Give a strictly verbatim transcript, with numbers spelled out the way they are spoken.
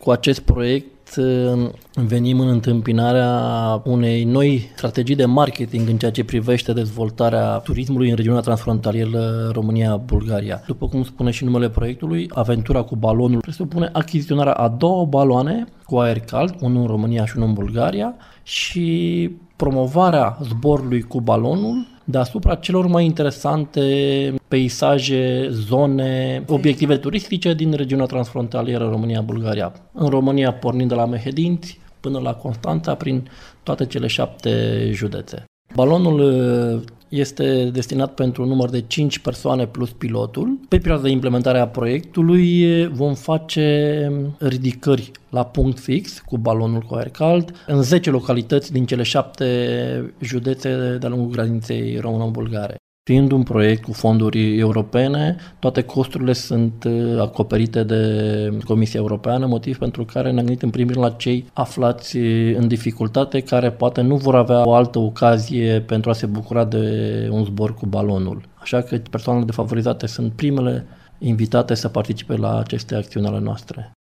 cu acest proiect venim în întâmpinarea unei noi strategii de marketing în ceea ce privește dezvoltarea turismului în regiunea transfrontalieră România-Bulgaria. După cum spune și numele proiectului, aventura cu balonul presupune achiziționarea a două baloane cu aer cald, unul în România și unul în Bulgaria, și promovarea zborului cu balonul deasupra celor mai interesante peisaje, zone, obiective turistice din regiunea transfrontalieră România-Bulgaria. În România, pornind de la Mehedinți până la Constanța, prin toate cele șapte județe. Balonul este destinat pentru un număr de cinci persoane plus pilotul. Pe perioada de implementare a proiectului vom face ridicări la punct fix cu balonul cu aer cald în zece localități din cele șapte județe de-a lungul graniței româno-bulgare. Fiind un proiect cu fonduri europene, toate costurile sunt acoperite de Comisia Europeană, motiv pentru care ne-am gândit în primul rând la cei aflați în dificultate, care poate nu vor avea o altă ocazie pentru a se bucura de un zbor cu balonul. Așa că persoanele defavorizate sunt primele invitate să participe la aceste acțiuni ale noastre.